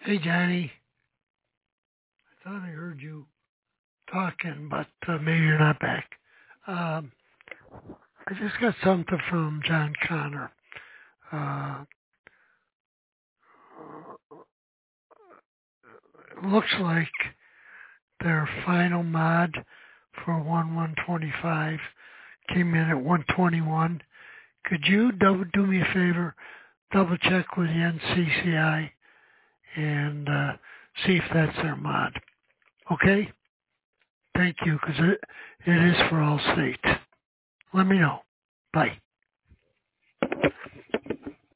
Hey, Johnny. I thought I heard you talking, but maybe you're not back. Um, I just got something from John Connor. Uh, it looks like their final mod for 1/125 came in at 121. Could you do me a favor, double check with the NCCI and see if that's their mod? Okay? Thank you, because it is for all states. Let me know. Bye.